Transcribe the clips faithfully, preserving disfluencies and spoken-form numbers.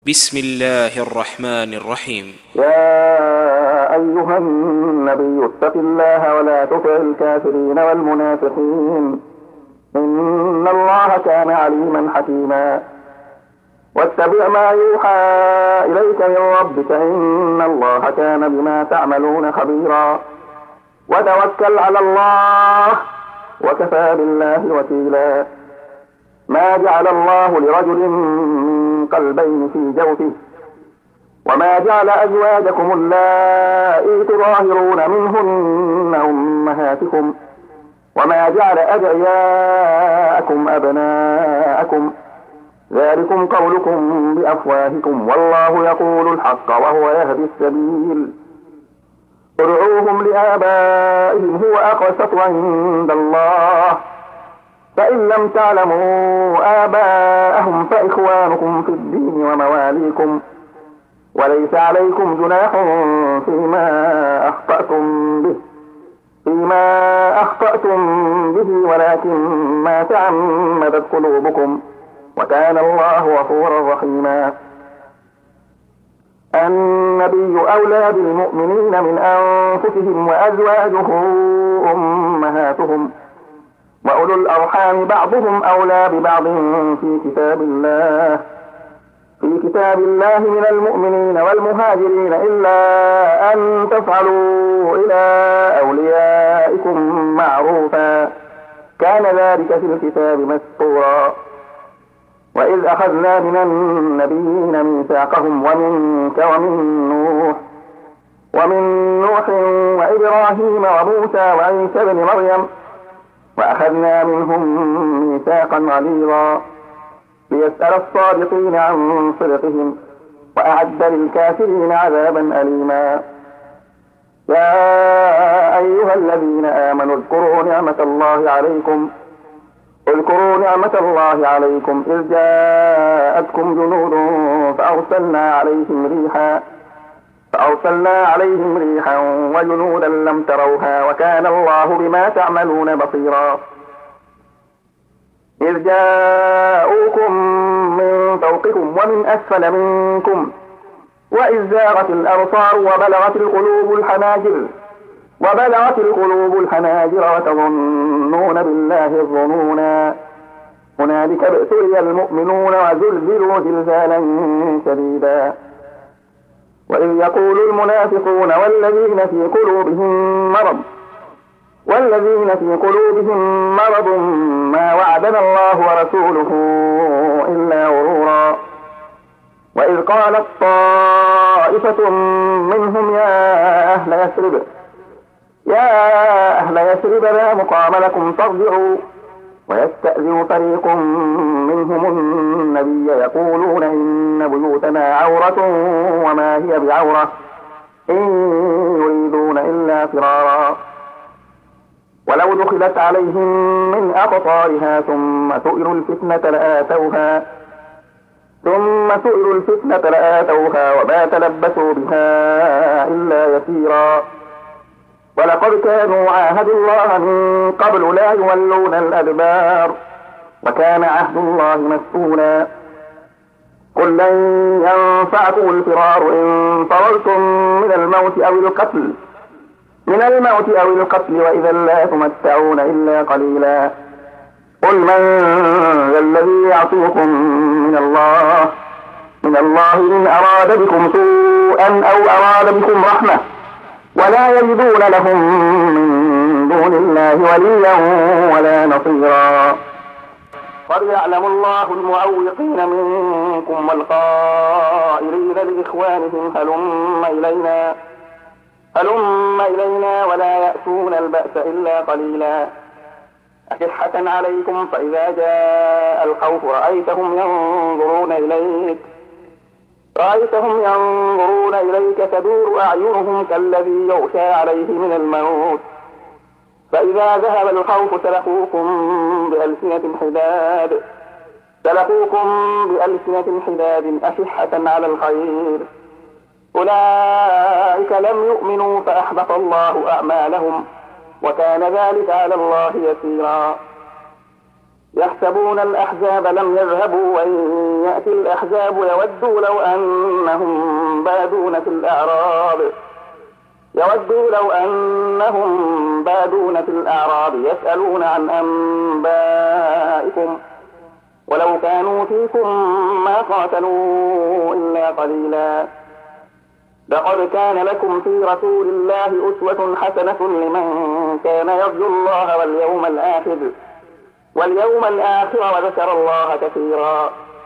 بسم الله الرحمن الرحيم. يا أيها النبي اتق الله ولا تطع الكافرين والمنافقين إن الله كان عليما حكيما. واتبع ما يوحى إليك من ربك إن الله كان بما تعملون خبيرا. وتوكل على الله وكفى بالله وكيلا. ما جعل الله لرجل من قلبين في جوفه وما جعل أزواجكم اللائي تظاهرون منهن أمهاتكم وما جعل أدعياءكم أبناءكم ذلكم قولكم بأفواهكم والله يقول الحق وهو يهدي السبيل. ادعوهم لآبائهم هو أقسط عند الله فإن لم تعلموا آباءهم فإخوانكم في الدين ومواليكم وليس عليكم جناح فيما أخطأتم به فيما أخطأتم به ولكن ما تعمدت قلوبكم وكان الله غفورا رحيما. النبي أولى بالمؤمنين من أنفسهم وأزواجه أمهاتهم وأولو الأرحام بعضهم أولى ببعض في كتاب الله في كتاب الله من المؤمنين والمهاجرين إلا أن تفعلوا إلى أوليائكم معروفا كان ذلك في الكتاب مسطورا. وإذ أخذنا من النبيين ميثاقهم ومنك ومن نوح ومن نوح وإبراهيم وموسى وعيسى بن مريم وأخذنا منهم ميثاقا غليظا ليسأل الصادقين عن صدقهم وأعد للكافرين عذابا أليما. يا أيها الذين آمنوا اذكروا نعمة الله عليكم اذكروا نعمة الله عليكم إذ جاءتكم جنود فأرسلنا عليهم ريحا فأرسلنا عليهم ريحا وجنودا لم تروها وكان الله بما تعملون بصيرا. إذ جاءوكم من فوقكم ومن أسفل منكم وإذ زاغت الأبصار وبلغت القلوب الحناجر وبلغت القلوب الحناجر وتظنون بالله الظنونا هنالك ابتلي المؤمنون وزلزلوا زلزالا شديدا. وإذ يقول المنافقون والذين في قلوبهم مرض والذين في قلوبهم مرض ما وعدنا الله ورسوله إلا غرورا. وإذ قالت طائفة منهم يا أهل يثرب يا أهل يثرب لا مقام لكم فارجعوا ويستأذن فريق منهم النبي يقولون إن بيوتنا عورة وما هي بعورة إن يريدون إلا فرارا. ولو دخلت عليهم من أقطارها ثم سئلوا الفتنة لآتوها ثم سئلوا الفتنة لآتوها وما تلبسوا بها إلا يسيرا. ولقد كانوا عاهدوا الله من قبل لا يولون الأدبار وكان عهد الله مسؤولا. قل لن ينفعكم الفرار إن فررتم من الموت أو القتل من الموت أو القتل وإذا لا تمتعون إلا قليلا. قل من ذا الذي يعصيكم من الله من الله إن أراد بكم سوءا أو أراد بكم رحمة ولا يجدون لهم من دون الله وليا ولا نصيرا. قد يعلم الله المعوقين منكم والقائلين لإخوانهم هلم إلينا هلم إلينا ولا يأتون البأس إلا قليلا. أشحة عليكم فإذا جاء الخوف رأيتهم ينظرون إليك رأيتهم ينظرون إليك تدور أعينهم كالذي يغشى عليه من الموت فإذا ذهب الخوف سلقوكم بألسنة حداد سلقوكم بألسنة حداد أشحة على الخير أولئك لم يؤمنوا فأحبط الله أعمالهم وكان ذلك على الله يسيرا. يحسبون الأحزاب لم يذهبوا وإن يأتي الأحزاب يودوا لو أنهم بادون في الأعراب يودوا لو أنهم بادون في الأعراب يسألون عن أنبائكم ولو كانوا فيكم ما قاتلوا إلا قليلا. لقد كان لكم في رسول الله أسوة حسنة لمن كان يرجو الله واليوم الآخر واليوم الآخر وذكر الله كثيرا.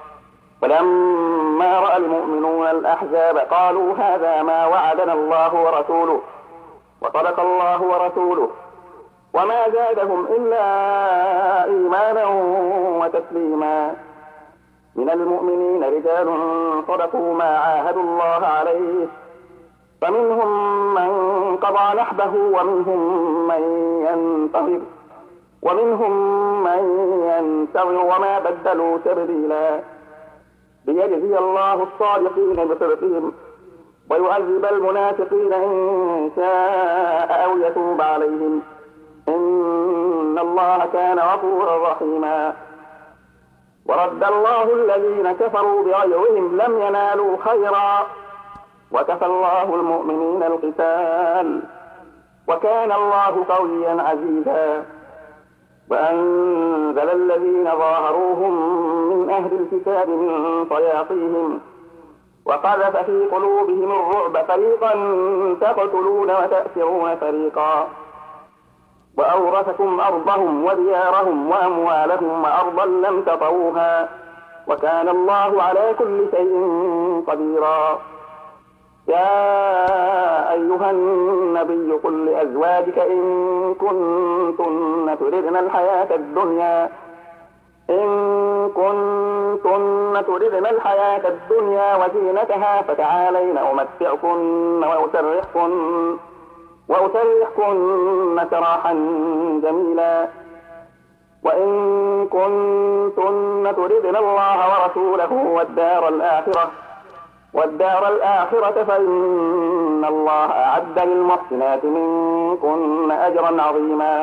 ولما رأى المؤمنون الأحزاب قالوا هذا ما وعدنا الله ورسوله وصدق الله ورسوله وما زادهم إلا إيمانا وتسليما. من المؤمنين رجال صدقوا ما عاهدوا الله عليه فمنهم من قضى نحبه ومنهم من ينتظر ومنهم من ينتظر وما بدلوا تبديلا. ليجزي الله الصادقين بصدقهم ويعذب المنافقين إن شاء أو يتوب عليهم إن الله كان غفورا رحيما. ورد الله الذين كفروا بغيظهم لم ينالوا خيرا وكفى الله المؤمنين القتال وكان الله قويا عزيزا. وأنزل الذين ظاهروهم من أهل الكتاب من صياصيهم وقذف في قلوبهم الرعب فريقا تقتلون وتأسرون فريقا. وأورثكم أرضهم وديارهم وأموالهم وأرضا لم تطئوها وكان الله على كل شيء قديرا. يا أيها النبي قل لأزواجك إن كنتن تردن الحياة الدنيا إن كنتن تردن الحياة الدنيا وزينتها فتعالين أمتعكن وأسرحكن وأسرحكن سراحا جميلا. وإن كنتن تردن الله ورسوله والدار الآخرة والدار الآخرة فإن الله أعد للمحسنات منكن أجرا عظيما.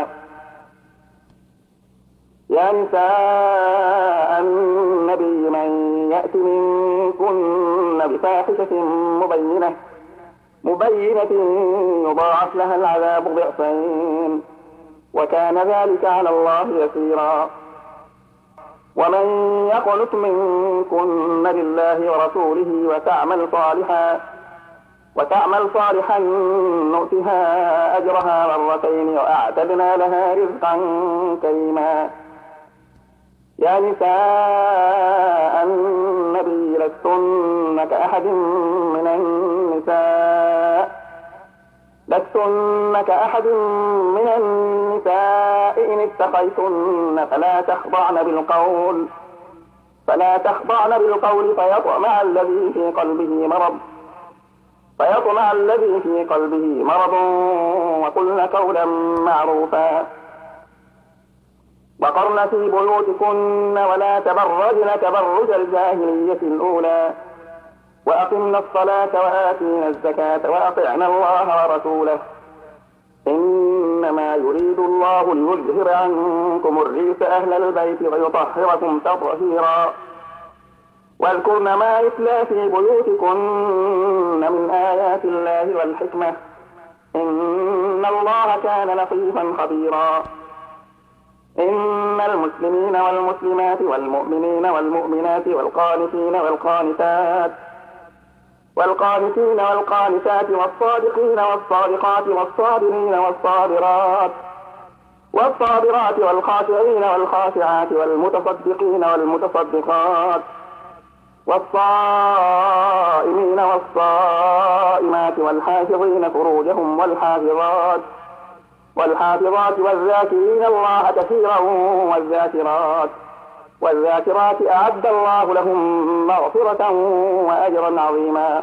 يا نساء النبي من يأت منكن بفاحشة مبينة مبينة يضاعف لها العذاب ضعفين وكان ذلك على الله يسيرا. ومن يقنت منكن لله ورسوله وتعمل صالحا وتعمل صالحا نؤتها أجرها مرتين وأعتدنا لها رزقا كريما. يا نساء النبي لستن كأحد من النساء لستن كأحد من النساء إن اتقيتن فلا تخضعن بالقول فلا تخضعن بالقول فيطمع الذي في قلبه مرض فيطمع الذي في قلبه مرض وقلن قولا معروفا. وقرن في بيوتكن ولا تبرجن تبرج الجاهلية الأولى وأقمنا الصلاة وآتينا الزكاة وأطعنا الله ورسوله إنما يريد الله ليذهب عنكم الرجس أهل البيت ويطهركم تطهيرا. واذكرن ما يتلى في بيوتكن من آيات الله والحكمة إن الله كان لطيفا خبيرا. إن المسلمين والمسلمات والمؤمنين والمؤمنات والقانتين والقانتات والقانتين والقانتات والصادقين والصادقات والصابرين والصابرات والصابرات والخاشعين والخاشعات والمتصدقين والمتصدقات والصائمين والصائمات والحافظين فروجهم والحافظات والحافظات والذاكرين الله كثيرا والذاكرات والذاكرات أعد الله لهم مغفرة وأجرا عظيما.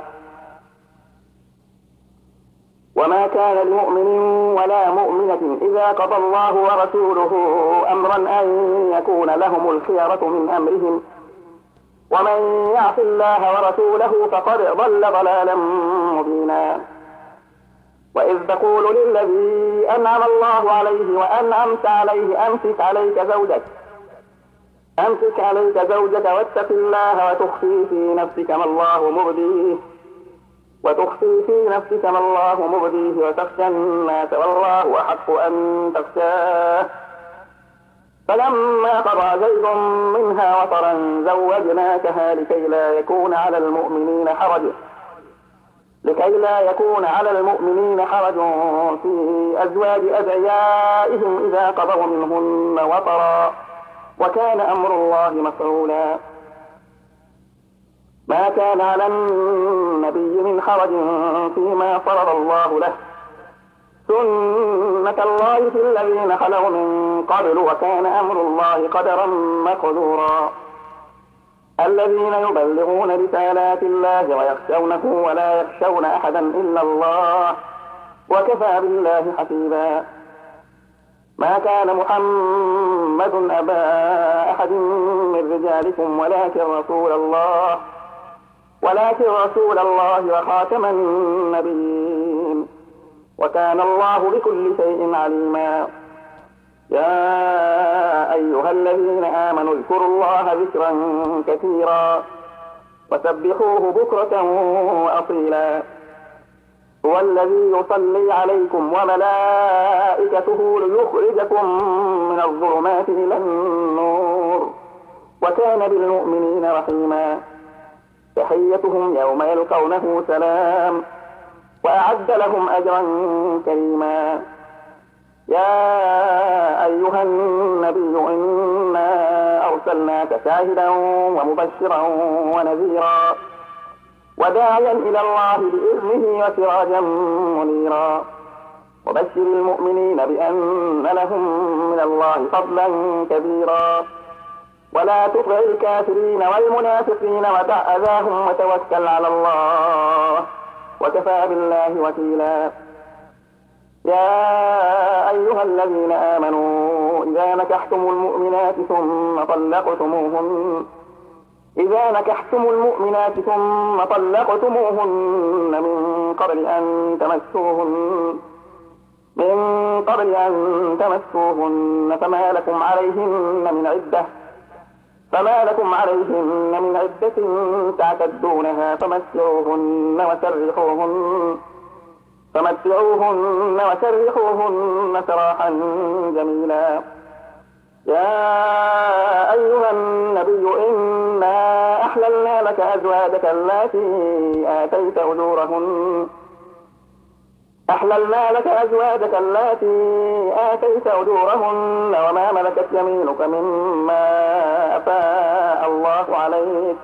وما كان لمؤمن ولا مؤمنة إذا قضى الله ورسوله أمرا أن يكون لهم الخيرة من أمرهم ومن يعص الله ورسوله فقد ضل ضلالا مبينا. وإذ تقول للذي أنعم الله عليه وأنعمت عليه أمسك عليك زوجك أمسك عليك زوجك واتق الله وتخفي في نفسك ما الله مبديه وتخفي في نفسك ما الله مبديه وتخشى الناس والله أحق أن تخشاه. فلما قضى زيد منها وطرا زوجناكها لكي لا يكون على المؤمنين حرج لكي لا يكون على المؤمنين حرج في أزواج أدعيائهم إذا قضوا منهن وطرا وكان أمر الله مفعولا. ما كان على النبي من حرج فيما فرض الله له سنة الله في الذين خلوا من قبل وكان أمر الله قدرا مقدورا. الذين يبلغون رسالات الله ويخشونه ولا يخشون أحدا إلا الله وكفى بالله حسيبا. ما كان محمد أبا أحد من رجالكم ولكن رسول الله ولكن رسول الله وخاتم النبيين وكان الله بكل شيء عليما. يا أيها الذين آمنوا اذكروا الله ذكرا كثيرا وسبحوه بكرة وأصيلا. هو الذي يصلي عليكم وملائكته ليخرجكم من الظلمات إلى النور وكان بالمؤمنين رحيما. تحيتهم يوم يلقونه سلام وأعد لهم أجرا كريما. يا أيها النبي إنا أرسلناك شاهدا ومبشرا ونذيرا وداعيا إلى الله بإذنه وسراجا منيرا. وبشر المؤمنين بأن لهم من الله فضلا كبيرا ولا تطع الكافرين والمنافقين ودع أذاهم وتوكل على الله وكفى بالله وكيلا. يا أيها الذين آمنوا إذا نكحتم المؤمنات ثم طلقتموهن إذا نكحتم المؤمنات ثم طلقتموهن من قبل أن تمسوهن من قبل أن تمسوهن فما لكم عليهن من عدة فما لكم عليهن من عدة تعتدونها فمتعوهن وسرحوهن فمتعوهن وسرحوهن سراحا جميلا. يا أيها النبي إنا أحللنا لك أزواجك اللاتي آتيت أجورهن أحللنا لك أزواجك اللاتي آتيت أجورهن وما ملكت يمينك مما أفاء الله عليك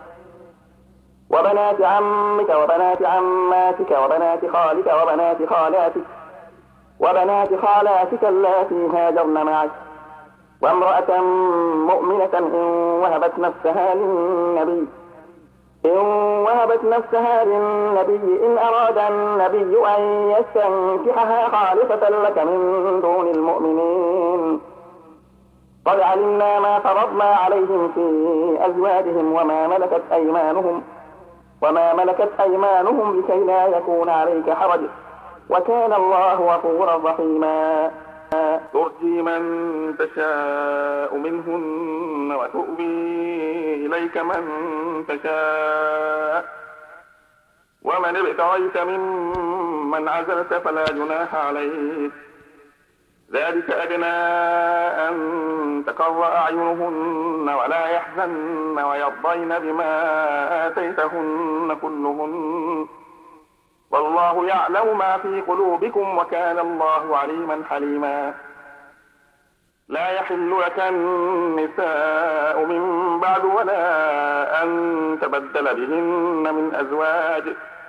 وبنات عمك وبنات عماتك وبنات خالك وبنات خالاتك وبنات خالاتك اللاتي هاجرن معك وامرأة مؤمنة إن وهبت نفسها للنبي إن وهبت نفسها للنبي إن أراد النبي أن يستنكحها خالصة لك من دون المؤمنين. قد علمنا ما فرضنا عليهم في أزواجهم وما ملكت أيمانهم وما ملكت أيمانهم لكي لا يكون عليك حرج وكان الله غفورا رحيما. ترجي من تشاء منهن وتؤوي إليك من تشاء ومن ابتغيت ممن عزلت فلا جناح عليك ذلك أدنى أن تقر أعينهن ولا يحزن ويرضين بما آتيتهن كلهن والله يعلم ما في قلوبكم وكان الله عليما حليما. لا يحل لك النساء من بعد ولا أن تبدل بهن من أزواج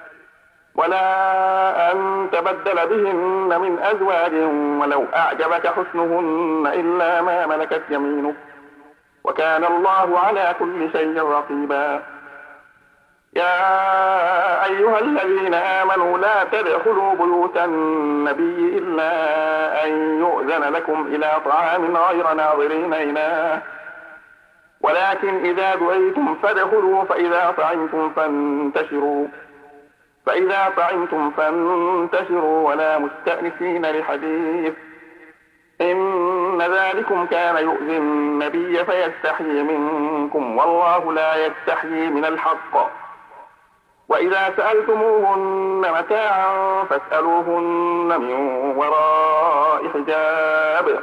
ولا أن تبدل بهن من أزواج ولو أعجبك حسنهن إلا ما ملكت يمينك وكان الله على كل شيء رقيبا. يا أيها الذين آمنوا لا تدخلوا بيوت النبي إلا أن يؤذن لكم إلى طعام غير ناظرين إناه ولكن إذا دعيتم فادخلوا فإذا طعمتم فانتشروا فإذا طعمتم فانتشروا ولا مستأنسين لحديث إن إن ذلكم كان يؤذي النبي فيستحيي منكم والله لا يستحيي من الحق. وإذا سألتموهن متاعا فاسألوهن من وراء حجاب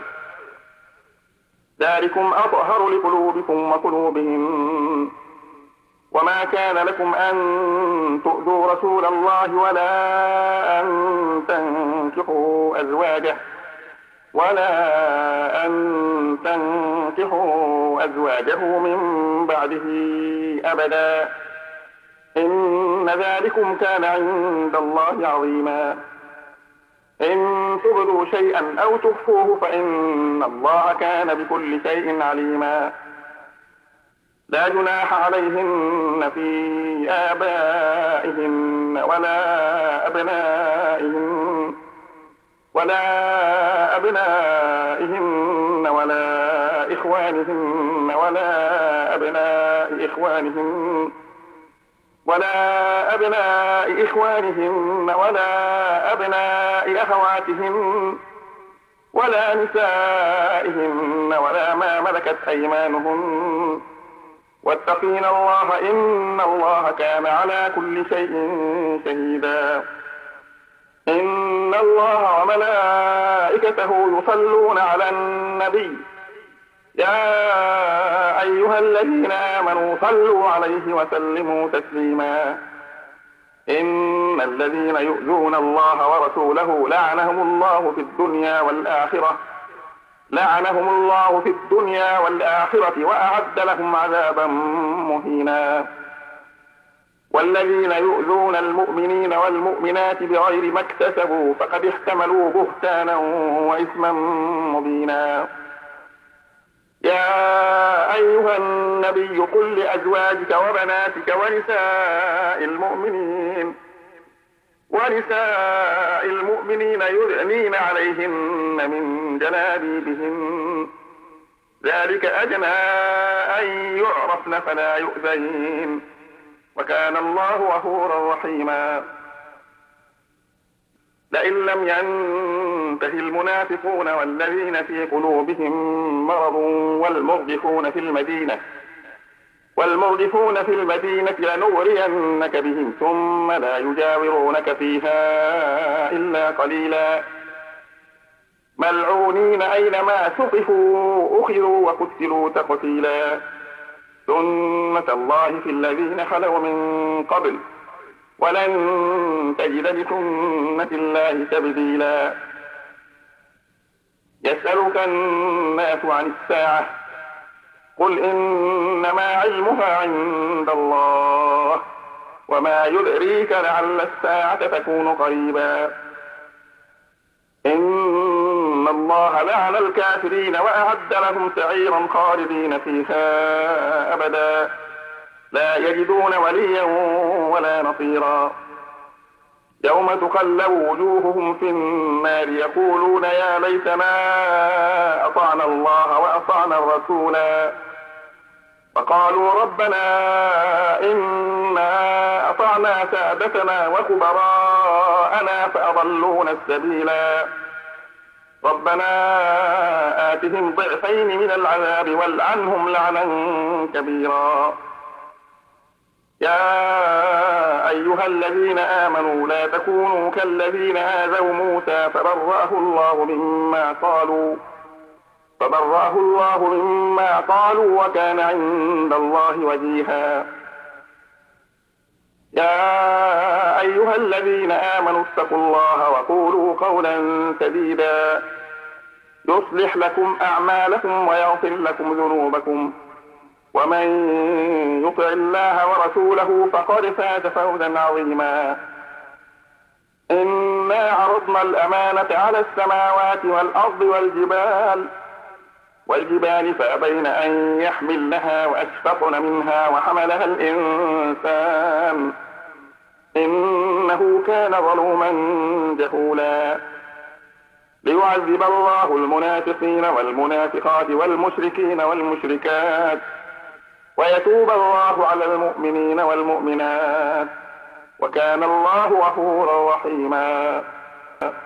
ذلكم أطهر لقلوبكم وقلوبهم. وما كان لكم أن تؤذوا رسول الله ولا أن تنكحوا أزواجه ولا أن تنكحوا أزواجه من بعده أبدا إن ذلكم كان عند الله عظيما. إن تبدوا شيئا أو تخفوه فإن الله كان بكل شيء عليما. لا جناح عليهن في آبائهن ولا أبنائهن ولا أبنائهن ولا إخوانهن ولا أبناء إخوانهن ولا أبناء إخوانهن ولا أبناء أخواتهن ولا نسائهن ولا ما ملكت أيمانهن واتقين الله إن الله كان على كل شيء شهيدا. إن الله وملائكته يصلون على النبي يا أيها الذين آمنوا صلوا عليه وسلموا تسليما. إن الذين يؤذون الله ورسوله لعنهم الله في الدنيا والآخرة لعنهم الله في الدنيا والآخرة وأعد لهم عذابا مهينا. والذين يؤذون المؤمنين والمؤمنات بغير ما اكتسبوا فقد احتملوا بهتانا وإثما مبينا. يا أيها النبي قل لأزواجك وبناتك ونساء المؤمنين ونساء المؤمنين يدنين عليهن من جلابيبهن ذلك أدنى أن يعرفن فلا يؤذين وكان الله غفورا رحيما. لئن لم ينته المنافقون والذين في قلوبهم مرض والمرجفون في المدينة والمرجفون في المدينة لنغرينك بهم ثم لا يجاورونك فيها إلا قليلا ملعونين أينما ثقفوا أخذوا وقتلوا تقتيلا. سنة الله في الذين خلوا من قبل ولن تجد لسنة الله تبديلا. يسألك الناس عن الساعة قل إنما علمها عند الله وما يدريك لعل الساعة تكون قريبا. إن الله لعن الكافرين وأعد لهم سعيرا خالدين فيها أبدا لا يجدون وليا ولا نصيرا. يوم تقلب وجوههم في النار يقولون يا ليتنا أطعنا الله وأطعنا الرسولا فقالوا ربنا إنا أطعنا سادتنا وكبراءنا فأضلونا السبيلا ربنا آتهم ضعفين من العذاب والعنهم لعنا كبيرا. يا أيها الذين آمنوا لا تكونوا كالذين آذوا موسى فبرأه الله مما قالوا فبرأه الله مما قالوا وكان عند الله وجيها. يا أيها الذين آمنوا اتقوا الله وقولوا قولا سديدا يصلح لكم أعمالكم ويغفر لكم ذنوبكم ومن يطع الله ورسوله فقد فاز فوزا عظيما. إنا عرضنا الأمانة على السماوات والأرض والجبال والجبال فأبين أن يحملنها وأشفقن منها وحملها الإنسان إنه كان ظلوما جهولا. ليعذب الله المنافقين والمنافقات والمشركين والمشركات ويتوب الله على المؤمنين والمؤمنات وكان الله غفورا رحيما.